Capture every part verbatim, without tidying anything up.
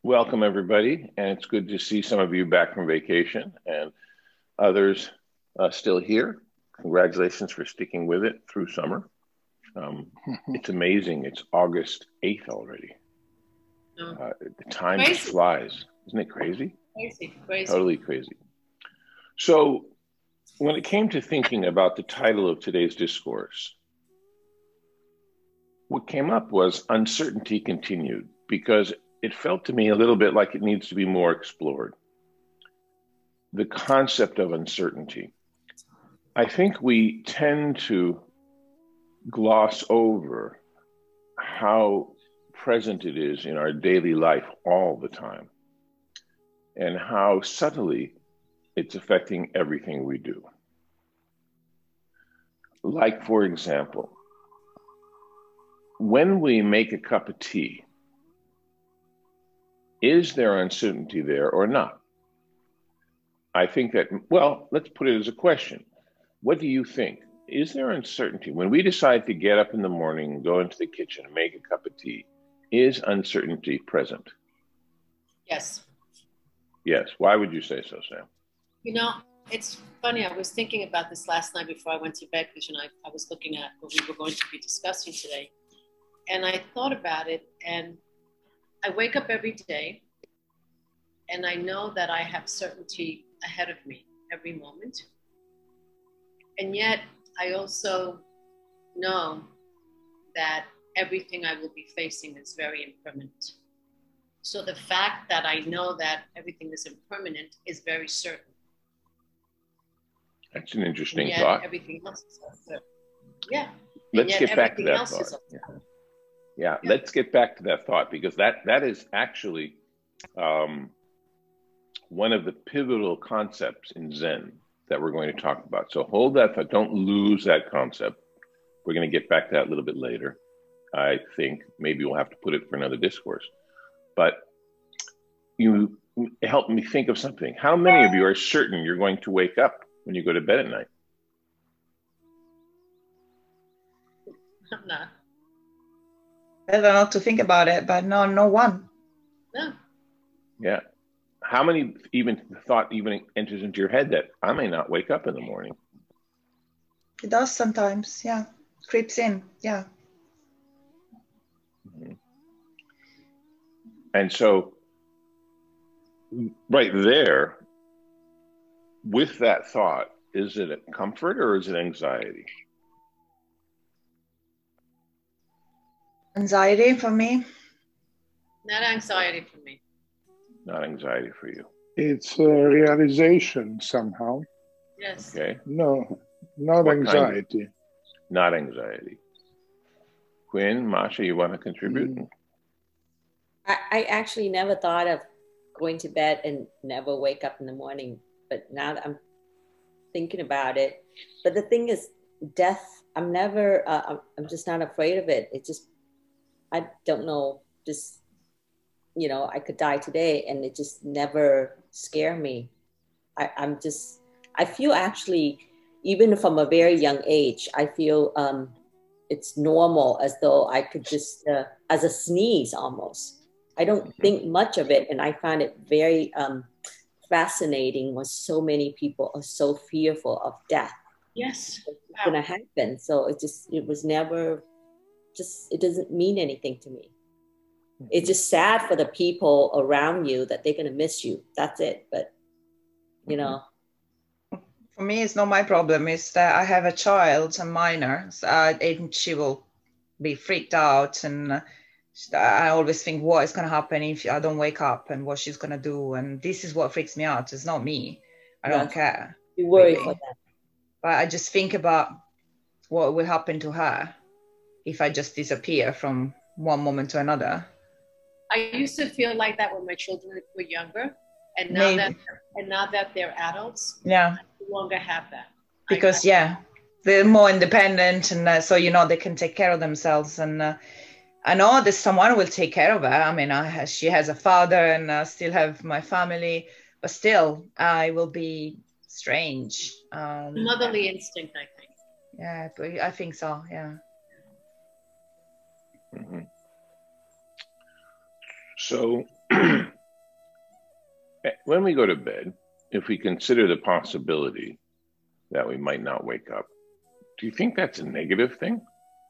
Welcome, everybody, and it's good to see some of you back from vacation and others uh, still here. Congratulations for sticking with it through summer. Um, it's amazing. It's August eighth already. Uh, the time Crazy. just flies. Isn't it crazy? Crazy, crazy. Totally crazy. So when it came to thinking about the title of today's discourse, what came up was uncertainty continued, because it felt to me a little bit like it needs to be more explored. The concept of uncertainty. I think we tend to gloss over how present it is in our daily life all the time, and how subtly it's affecting everything we do. Like, for example, when we make a cup of tea, is there uncertainty there or not? I think that, well, let's put it as a question. What do you think? Is there uncertainty? When we decide to get up in the morning, go into the kitchen and make a cup of tea, is uncertainty present? Yes. Yes. Why would you say so, Sam? You know, it's funny. I was thinking about this last night before I went to bed, because you know, I, I was looking at what we were going to be discussing today. And I thought about it, and I wake up every day and I know that I have certainty ahead of me every moment. And yet I also know that everything I will be facing is very impermanent. So the fact that I know that everything is impermanent is very certain. That's an interesting and yet thought. Everything else is uncertain. Yeah. Let's get back to that thought. Yeah. Yeah, yeah, let's get back to that thought, because that, that is actually um, one of the pivotal concepts in Zen that we're going to talk about. So hold that thought. Don't lose that concept. We're going to get back to that a little bit later. I think maybe we'll have to put it for another discourse. But you helped me think of something. How many of you are certain you're going to wake up when you go to bed at night? I'm not. I don't know to think about it, but no, no one. No. Yeah. How many even thought even enters into your head that I may not wake up in the morning? It does sometimes, yeah. Creeps in, yeah. Mm-hmm. And so right there, with that thought, is it a comfort or is it anxiety? Anxiety for me. Not anxiety for me. Not anxiety for you. It's a realization somehow. Yes. Okay. No, not What anxiety. Kind of, not anxiety. Quinn, Masha, you want to contribute? Mm. I, I actually never thought of going to bed and never wake up in the morning. But now that I'm thinking about it, but the thing is, death, I'm never, uh, I'm, I'm just not afraid of it. It just, I don't know, just, you know, I could die today and it just never scare me. I, I'm just, I feel actually, even from a very young age, I feel um, it's normal, as though I could just, uh, as a sneeze almost. I don't think much of it. And I find it very um, fascinating when so many people are so fearful of death. Yes. It's wow. Going to happen. So it just, it was never, just, it doesn't mean anything to me. It's just sad for the people around you that they're going to miss you. That's it. But, you know. For me, it's not my problem. It's that I have a child, a minor, so I, and she will be freaked out. And I always think what is going to happen if I don't wake up and what she's going to do. And this is what freaks me out. It's not me. I yes. don't care. You worry really. for that. But I just think about what will happen to her if I just disappear from one moment to another. I used to feel like that when my children were younger, and now Maybe. that and now that they're adults, yeah, I no longer have that. Because I, yeah, they're more independent, and uh, so you know they can take care of themselves. And uh, I know that someone will take care of her. I mean, I, she has a father, and I still have my family, but still, I will be strange. Um, Motherly instinct, I think. Yeah, but I think so. Yeah. Mm-hmm. So when we go to bed, if we consider the possibility that we might not wake up, do you think that's a negative thing?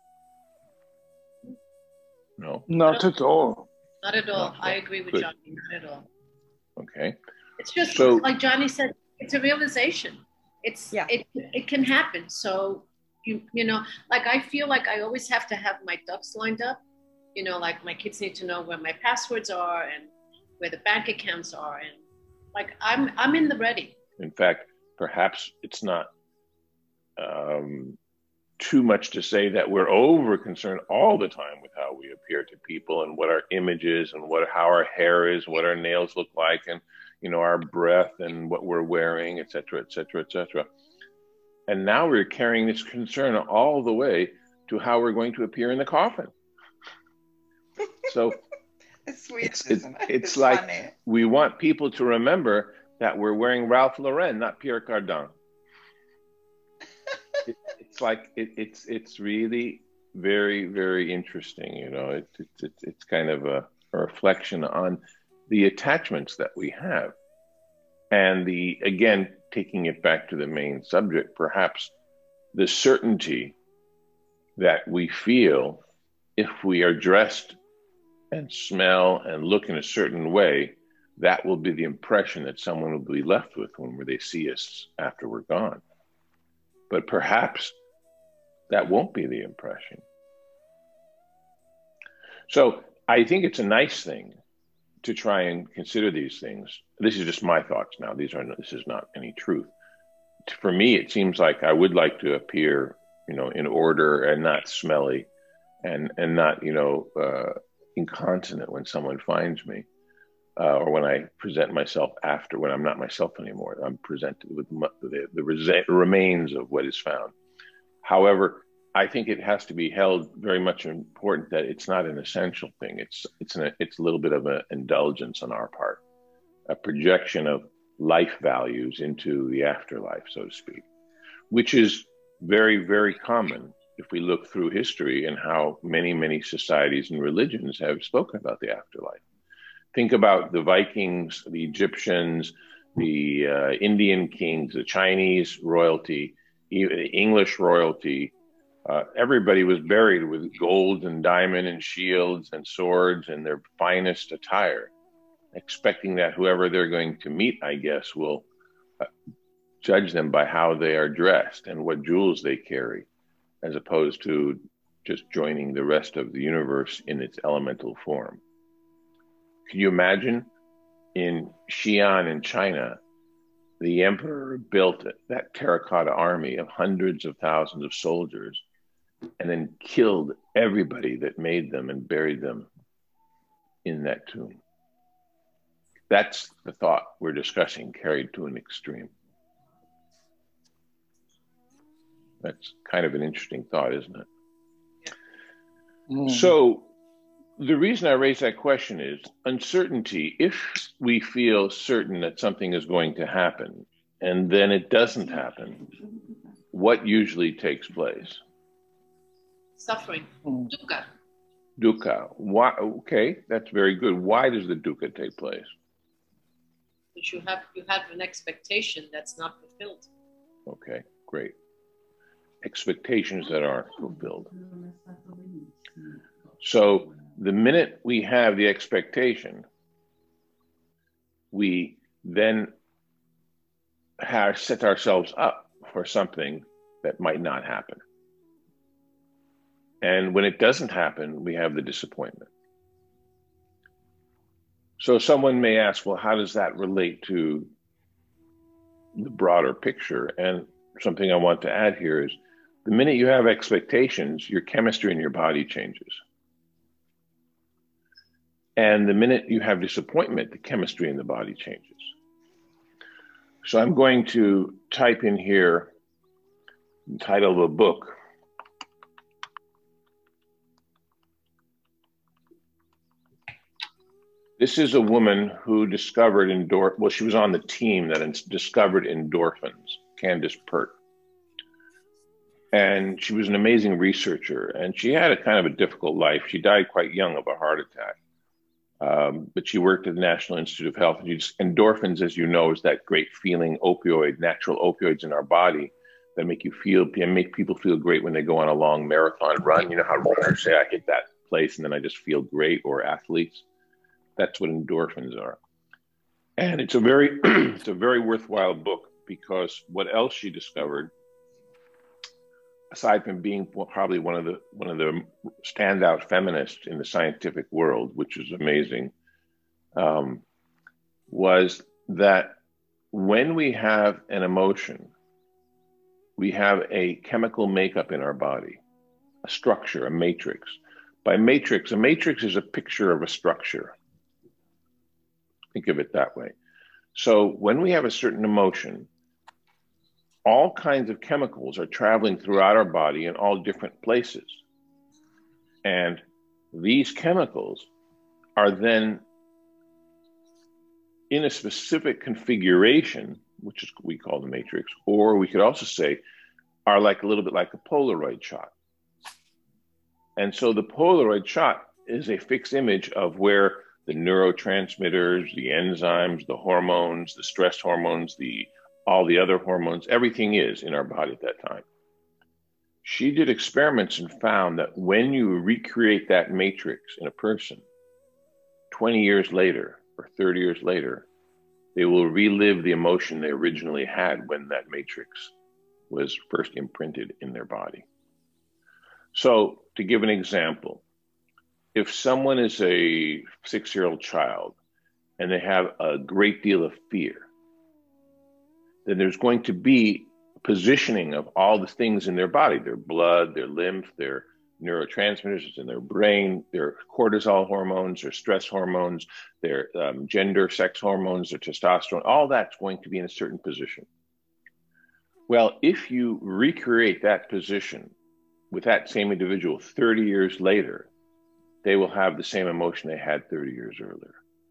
No. Not at all. Not at all. Not at I all. agree with Good. Johnny. Not at all. Okay. It's just So- like Johnny said, it's a realization. It's Yeah. it it can happen. So you you know, like I feel like I always have to have my ducks lined up. You know, like my kids need to know where my passwords are and where the bank accounts are, and like I'm I'm in the ready. In fact, perhaps it's not um, too much to say that we're over concerned all the time with how we appear to people and what our image is and what how our hair is, what our nails look like, and you know our breath and what we're wearing, et cetera, et cetera, et cetera. And now we're carrying this concern all the way to how we're going to appear in the coffin. So It's sweet, it's, it's, isn't it? it's like funny. we want people to remember that we're wearing Ralph Lauren, not Pierre Cardin. it, it's like it, it's it's really very, very interesting. You know, it, it, it, it's kind of a, a reflection on the attachments that we have, and the again taking it back to the main subject, perhaps the certainty that we feel if we are dressed and smell and look in a certain way, that will be the impression that someone will be left with when they see us after we're gone. But perhaps that won't be the impression. So I think it's a nice thing to try and consider these things. This is just my thoughts now. These are this is not any truth. For me, it seems like I would like to appear, you know, in order and not smelly, and and not, you know, uh, incontinent when someone finds me, uh, or when I present myself after, when I'm not myself anymore. I'm presented with the, the resa- remains of what is found. However, I think it has to be held very much important that it's not an essential thing. It's it's an, it's a little bit of an indulgence on our part, a projection of life values into the afterlife, so to speak, which is very, very common if we look through history and how many, many societies and religions have spoken about the afterlife. Think about the Vikings, the Egyptians, the uh, Indian kings, the Chinese royalty, the English royalty. Uh, everybody was buried with gold and diamond and shields and swords and their finest attire, expecting that whoever they're going to meet, I guess, will uh, judge them by how they are dressed and what jewels they carry, as opposed to just joining the rest of the universe in its elemental form. Can you imagine in Xi'an in China, the emperor built that terracotta army of hundreds of thousands of soldiers and then killed everybody that made them and buried them in that tomb? That's the thought we're discussing, carried to an extreme. That's kind of an interesting thought, isn't it? Mm. So the reason I raise that question is uncertainty. If we feel certain that something is going to happen and then it doesn't happen, what usually takes place? Suffering. Mm. Dukkha. Dukkha. Why? Okay, that's very good. Why does the dukkha take place? Because you have you have an expectation that's not fulfilled. Okay, great. Expectations that aren't fulfilled. So the minute we have the expectation, we then have set ourselves up for something that might not happen. And when it doesn't happen, we have the disappointment. So someone may ask, well, how does that relate to the broader picture? And something I want to add here is the minute you have expectations, your chemistry in your body changes. And the minute you have disappointment, the chemistry in the body changes. So I'm going to type in here the title of a book. This is a woman who discovered endorphins. Well, she was on the team that discovered endorphins, Candace Pert. And she was an amazing researcher. And she had a kind of a difficult life. She died quite young of a heart attack. Um, but she worked at the National Institute of Health. And just, endorphins, as you know, is that great feeling opioid, natural opioids in our body that make you feel, and make people feel great when they go on a long marathon run. You know how runners say, I hit that place and then I just feel great, or athletes. That's what endorphins are. And it's a very, it's a very worthwhile book, because what else she discovered, aside from being probably one of the one of the standout feminists in the scientific world, which is amazing, um, was that when we have an emotion, we have a chemical makeup in our body, a structure, a matrix. By matrix, a matrix is a picture of a structure. Think of it that way. So when we have a certain emotion, all kinds of chemicals are traveling throughout our body in all different places. And these chemicals are then in a specific configuration, which is we call the matrix, or we could also say are like a little bit like a Polaroid shot. And so the Polaroid shot is a fixed image of where the neurotransmitters, the enzymes, the hormones, the stress hormones, the all the other hormones, everything is in our body at that time. She did experiments and found that when you recreate that matrix in a person, twenty years later or thirty years later, they will relive the emotion they originally had when that matrix was first imprinted in their body. So to give an example, if someone is a six-year-old child and they have a great deal of fear, then there's going to be positioning of all the things in their body, their blood, their lymph, their neurotransmitters in their brain, their cortisol hormones, their stress hormones, their um, gender, sex hormones, their testosterone, all that's going to be in a certain position. Well, if you recreate that position with that same individual thirty years later, they will have the same emotion they had thirty years earlier,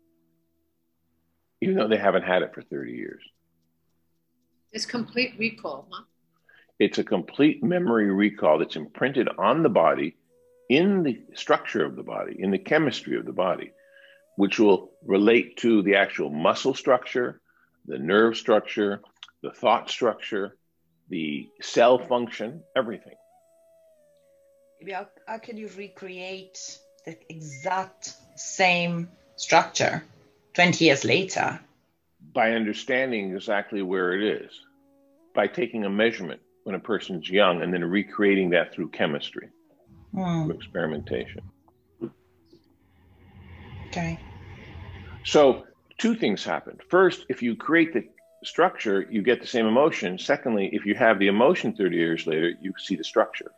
even though they haven't had it for thirty years. It's complete recall, huh? It's a complete memory recall that's imprinted on the body, in the structure of the body, in the chemistry of the body, which will relate to the actual muscle structure, the nerve structure, the thought structure, the cell function, everything. Maybe how, how can you recreate the exact same structure twenty years later? By understanding exactly where it is, by taking a measurement when a person's young and then recreating that through chemistry, mm. through experimentation. Okay. So two things happen. First, if you create the structure, you get the same emotion. Secondly, if you have the emotion thirty years later, you see the structure.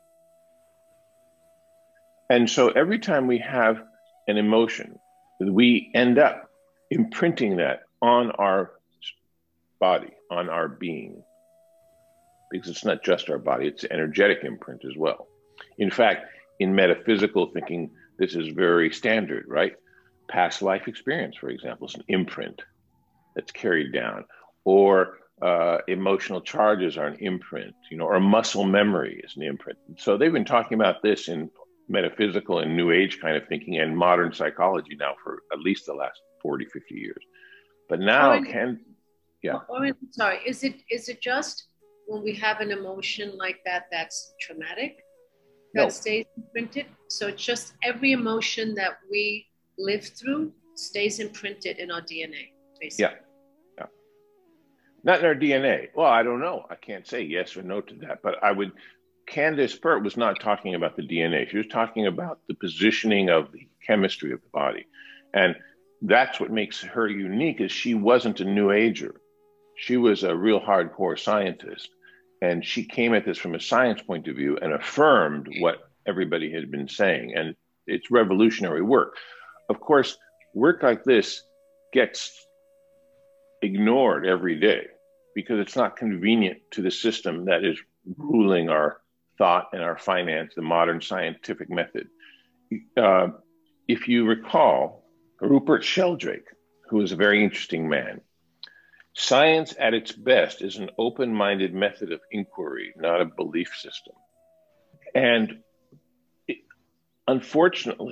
And so every time we have an emotion, we end up imprinting that on our body, on our being, because it's not just our body, it's an energetic imprint as well. In fact, in metaphysical thinking, this is very standard, right? Past life experience, for example, is an imprint that's carried down, or uh, emotional charges are an imprint, you know, or muscle memory is an imprint. So they've been talking about this in metaphysical and new age kind of thinking and modern psychology now for at least the last forty, fifty years. But now oh, can, yeah. Oh, sorry, is it is it just when we have an emotion like that that's traumatic that no. stays imprinted? So it's just every emotion that we live through stays imprinted in our D N A, basically. Yeah, yeah. Not in our D N A. Well, I don't know. I can't say yes or no to that, but I would, Candace Pert was not talking about the D N A. She was talking about the positioning of the chemistry of the body. And that's what makes her unique, is she wasn't a new ager. She was a real hardcore scientist. And she came at this from a science point of view and affirmed what everybody had been saying. And it's revolutionary work. Of course, work like this gets ignored every day because it's not convenient to the system that is ruling our thought and our finance, the modern scientific method. Uh, if you recall, Rupert Sheldrake, who is a very interesting man, science at its best is an open-minded method of inquiry, not a belief system. And it, unfortunately,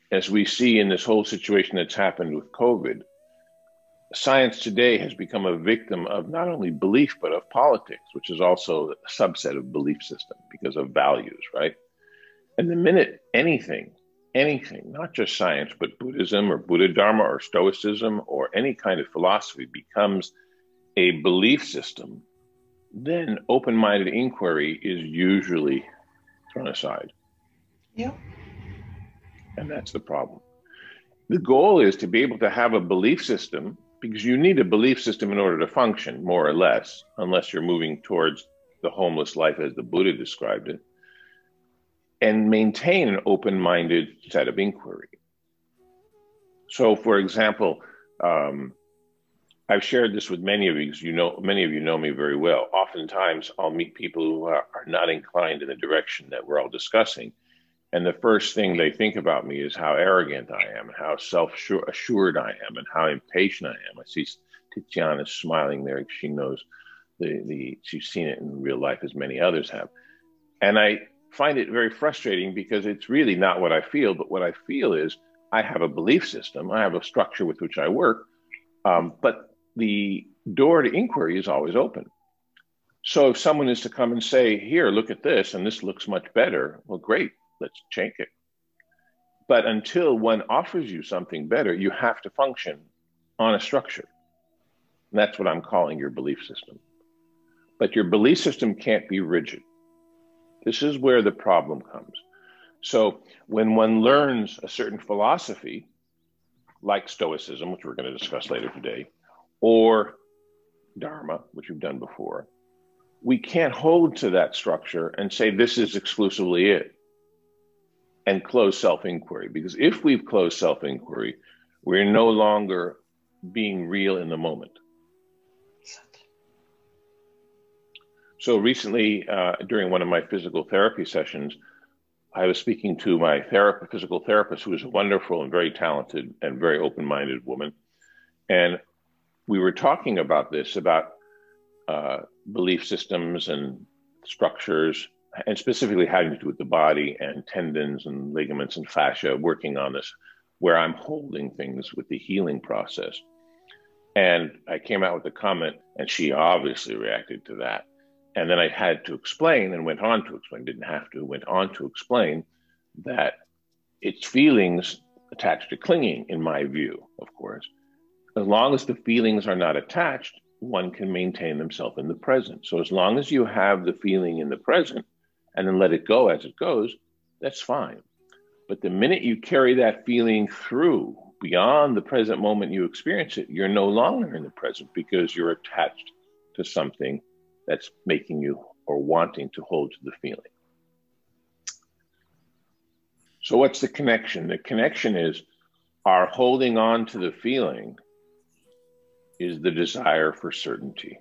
as we see in this whole situation that's happened with COVID, science today has become a victim of not only belief, but of politics, which is also a subset of belief system because of values, right? And the minute anything, anything, not just science, but Buddhism or Buddha Dharma or Stoicism or any kind of philosophy becomes a belief system, then open-minded inquiry is usually thrown aside. Yeah. And that's the problem. The goal is to be able to have a belief system, because you need a belief system in order to function, more or less, unless you're moving towards the homeless life as the Buddha described it, and maintain an open-minded set of inquiry. So, for example, um, I've shared this with many of you, because you know, many of you know me very well. Oftentimes, I'll meet people who are, are not inclined in the direction that we're all discussing. And the first thing they think about me is how arrogant I am, and how self-assured I am, and how impatient I am. I see Titiana smiling there. She knows the, the, she's seen it in real life as many others have. And I find it very frustrating because it's really not what I feel, but what I feel is I have a belief system. I have a structure with which I work, um, but the door to inquiry is always open. So if someone is to come and say, here, look at this, and this looks much better, well, great. Let's change it. But until one offers you something better, you have to function on a structure. And that's what I'm calling your belief system. But your belief system can't be rigid. This is where the problem comes. So when one learns a certain philosophy, like Stoicism, which we're going to discuss later today, or Dharma, which we've done before, we can't hold to that structure and say this is exclusively it, and close self-inquiry. Because if we've closed self-inquiry, we're no longer being real in the moment. So recently, uh, during one of my physical therapy sessions, I was speaking to my therapist, physical therapist, who is a wonderful and very talented and very open-minded woman. And we were talking about this, about uh, belief systems and structures, and specifically having to do with the body and tendons and ligaments and fascia, working on this, where I'm holding things with the healing process. And I came out with a comment, and she obviously reacted to that. And then I had to explain, and went on to explain, didn't have to, went on to explain that it's feelings attached to clinging, in my view, of course. As long as the feelings are not attached, one can maintain themselves in the present. So as long as you have the feeling in the present, and then let it go as it goes, that's fine. But the minute you carry that feeling through beyond the present moment you experience it, you're no longer in the present because you're attached to something that's making you or wanting to hold to the feeling. So what's the connection? The connection is our holding on to the feeling is the desire for certainty.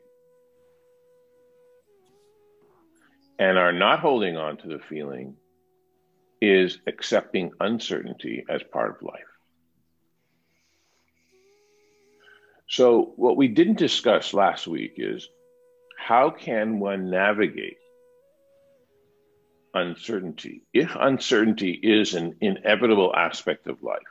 And our not holding on to the feeling is accepting uncertainty as part of life. So what we didn't discuss last week is how can one navigate uncertainty? If uncertainty is an inevitable aspect of life,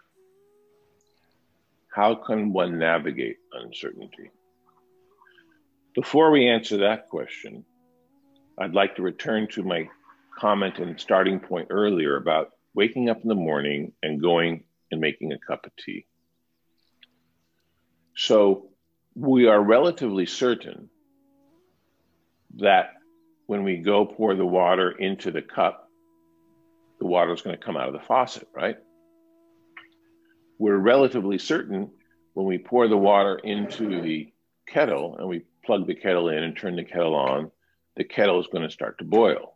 how can one navigate uncertainty? Before we answer that question, I'd like to return to my comment and starting point earlier about waking up in the morning and going and making a cup of tea. So we are relatively certain that when we go pour the water into the cup, the water is going to come out of the faucet, right? We're relatively certain when we pour the water into the kettle and we plug the kettle in and turn the kettle on, the kettle is going to start to boil.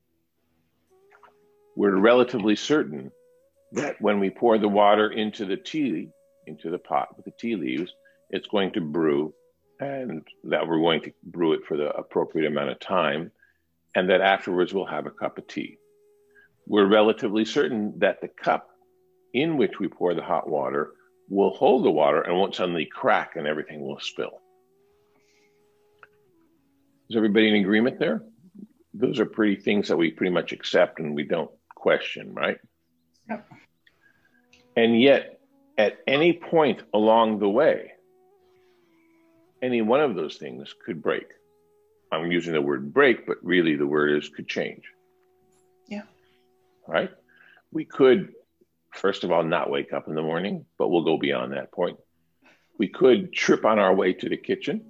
We're relatively certain that when we pour the water into the tea, into the pot with the tea leaves, it's going to brew, and that we're going to brew it for the appropriate amount of time, and that afterwards we'll have a cup of tea. We're relatively certain that the cup in which we pour the hot water will hold the water and won't suddenly crack and everything will spill. Is everybody in agreement there? Those are pretty things that we pretty much accept and we don't question, right? Yep. And yet, at any point along the way, any one of those things could break. I'm using the word break, but really the word is could change. Yeah. Right? We could, first of all, not wake up in the morning, but we'll go beyond that point. We could trip on our way to the kitchen.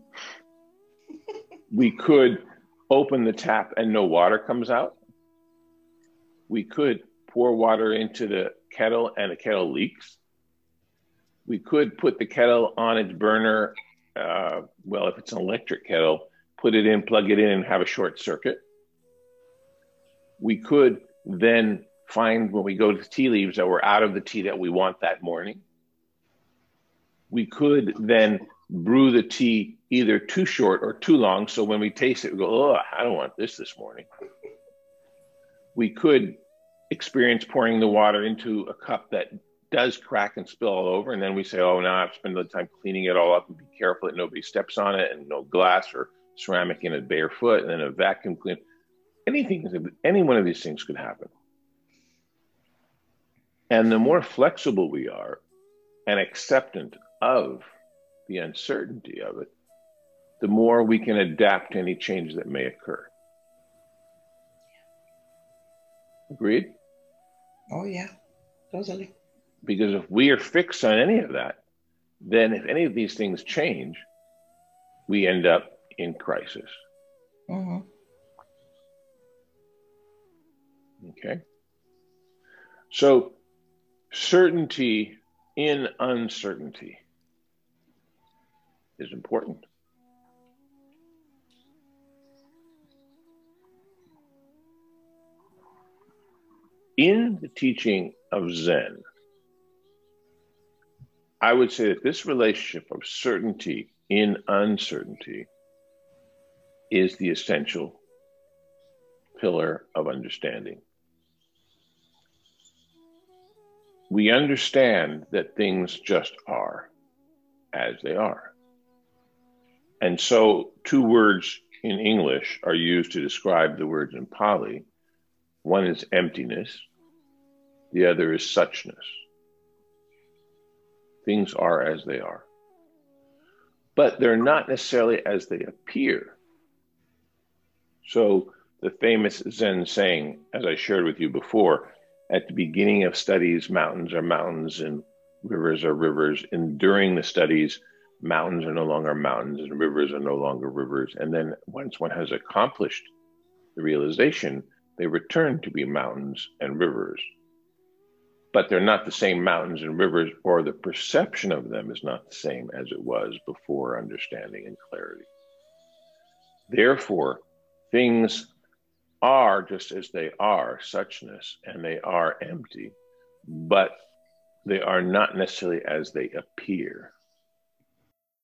We could open the tap and no water comes out. We could pour water into the kettle and the kettle leaks. We could put the kettle on its burner. Uh, well, if it's an electric kettle, put it in, plug it in, and have a short circuit. We could then find when we go to the tea leaves that we're out of the tea that we want that morning. We could then brew the tea either too short or too long, so when we taste it, we go, oh, I don't want this this morning. We could experience pouring the water into a cup that does crack and spill all over, and then we say, oh, now I have to spend the time cleaning it all up and be careful that nobody steps on it, and no glass or ceramic in it barefoot, and then a vacuum clean. Anything, any one of these things could happen. And the more flexible we are and acceptant of the uncertainty of it, the more we can adapt to any change that may occur. Agreed? Oh, yeah, totally. Because if we are fixed on any of that, then if any of these things change, we end up in crisis. Mm-hmm. Okay? So, certainty in uncertainty is important. In the teaching of Zen, I would say that this relationship of certainty in uncertainty is the essential pillar of understanding. We understand that things just are as they are. And so two words in English are used to describe the words in Pali. One is emptiness, the other is suchness. Things are as they are. But they're not necessarily as they appear. So the famous Zen saying, as I shared with you before, at the beginning of studies, mountains are mountains and rivers are rivers. And during the studies, mountains are no longer mountains and rivers are no longer rivers. And then once one has accomplished the realization, they return to be mountains and rivers. But they're not the same mountains and rivers, or the perception of them is not the same as it was before understanding and clarity. Therefore, things are just as they are, suchness, and they are empty, but they are not necessarily as they appear.